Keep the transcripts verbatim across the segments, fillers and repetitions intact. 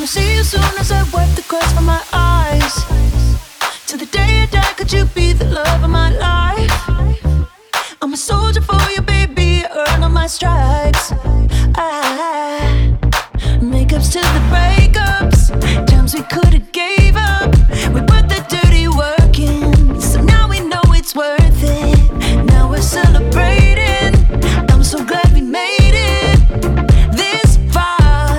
Wanna see you soon as I wipe the crust from my eyes. Till the day I die, could you be the love of my life? I'm a soldier for you, baby, earn all my stripes. I makeups to the breakups, times we could've gave up. We put the dirty work in, so now we know it's worth it. Now we're celebrating, I'm so glad we made it this far.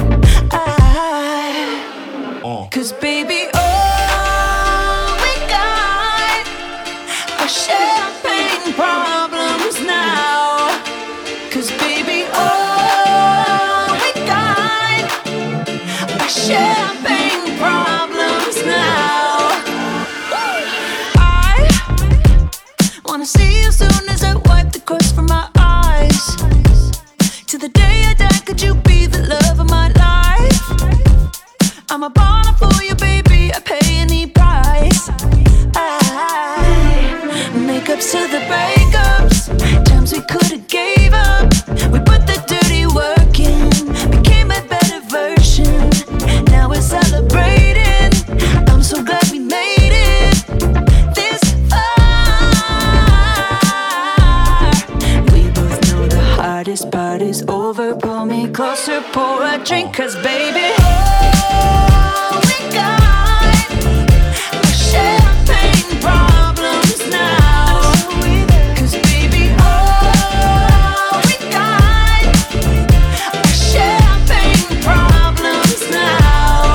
I, Cause baby, all we got are champagne problems now. Cause baby, all we got are champagne problems now. I wanna see you soon as I wipe the crust from my eyes. Till the day I die, could you be the love of my life? I'm a baller for you, baby, I pay any price. I makeups to the breakups, times we could've gave up. We put the dirty work in, became a better version. Now we're celebrating, I'm so glad we made it this far. We both know the hardest part is over. Pull me closer, pour a drink, cause baby, all we got are champagne problems now. Cause baby, all we got are champagne problems now.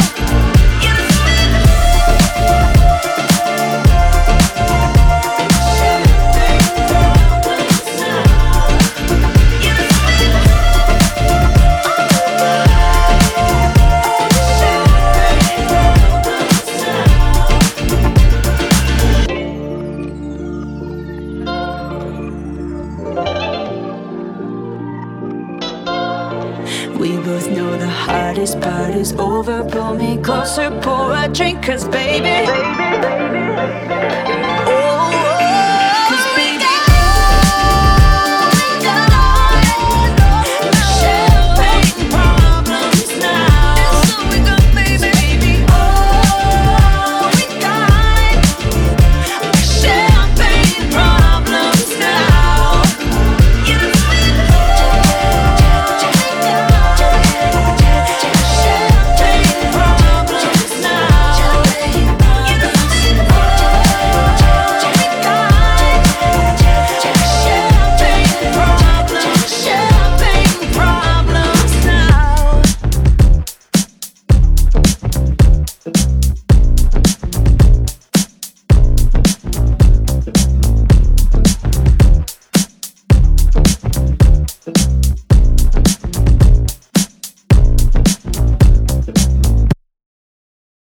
We both know the hardest part is over. Pull me closer, pour a drink, cause baby, baby, baby.